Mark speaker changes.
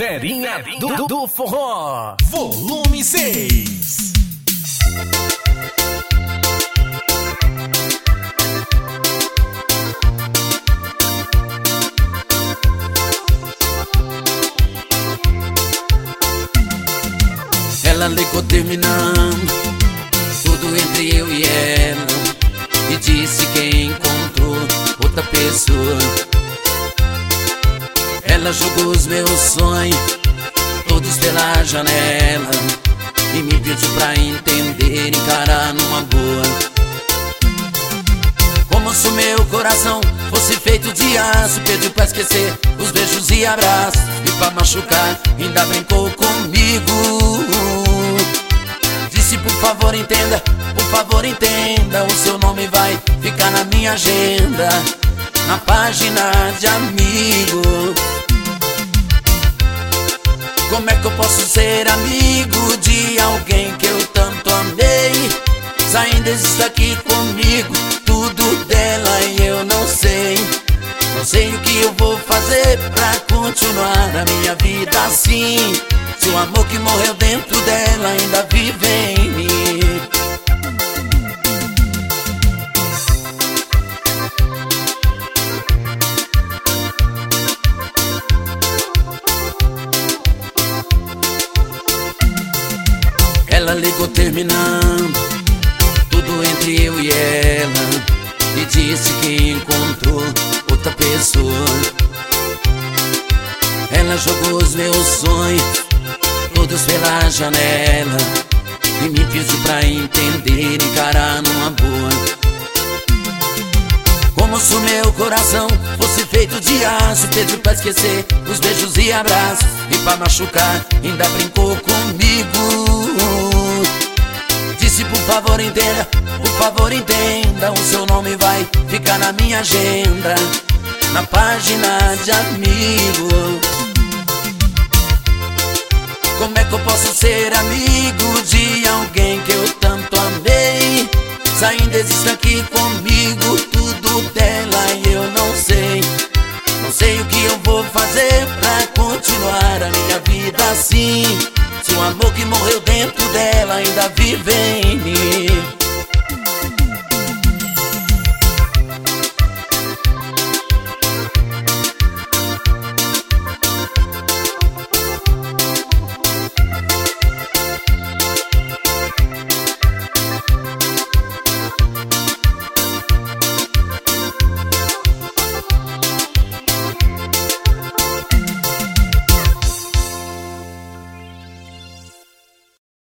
Speaker 1: Ferinha do Forró,
Speaker 2: volume 6.
Speaker 3: Ela ligou terminando tudo entre eu e ela e disse que encontrou outra pessoa. Ela jogou os meus sonhos todos pela janela e me pediu pra entender, encarar numa boa. Como se o meu coração fosse feito de aço, pediu pra esquecer os beijos e abraços, e pra machucar ainda brincou comigo. Disse por favor entenda, o seu nome vai ficar na minha agenda, na página de amigo. Como é que eu posso ser amigo de alguém que eu tanto amei, se ainda existe aqui comigo tudo dela e eu não sei. Não sei o que eu vou fazer pra continuar a minha vida assim, se o amor que morreu dentro dela ainda vive em mim. Ela ligou terminando tudo entre eu e ela e disse que encontrou outra pessoa. Ela jogou os meus sonhos todos pela janela e me pediu pra entender, encarar numa boa. Como se o meu coração fosse feito de aço, pediu pra esquecer os beijos e abraços, e pra machucar ainda brincou comigo. Disse por favor entenda, o seu nome vai ficar na minha agenda, na página de amigo. Como é que eu posso ser amigo de alguém que eu tanto amei, se ainda existe aqui comigo